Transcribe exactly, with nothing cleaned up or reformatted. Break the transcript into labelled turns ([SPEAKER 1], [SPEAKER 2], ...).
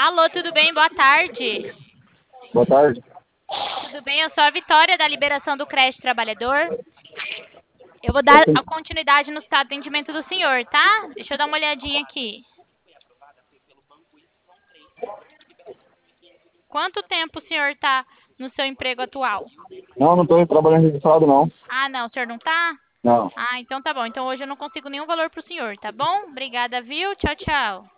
[SPEAKER 1] Alô, tudo bem? Boa tarde.
[SPEAKER 2] Boa tarde.
[SPEAKER 1] Tudo bem? Eu sou a Vitória da Liberação do Crédito Trabalhador. Eu vou dar a continuidade no atendimento do senhor, tá? Deixa eu dar uma olhadinha aqui. Quanto tempo o senhor está no seu emprego atual?
[SPEAKER 2] Não, não estou trabalhando registrado, não.
[SPEAKER 1] Ah, não, o senhor não tá?
[SPEAKER 2] Não.
[SPEAKER 1] Ah, então tá bom. Então hoje eu não consigo nenhum valor pro senhor, tá bom? Obrigada, viu? Tchau, tchau.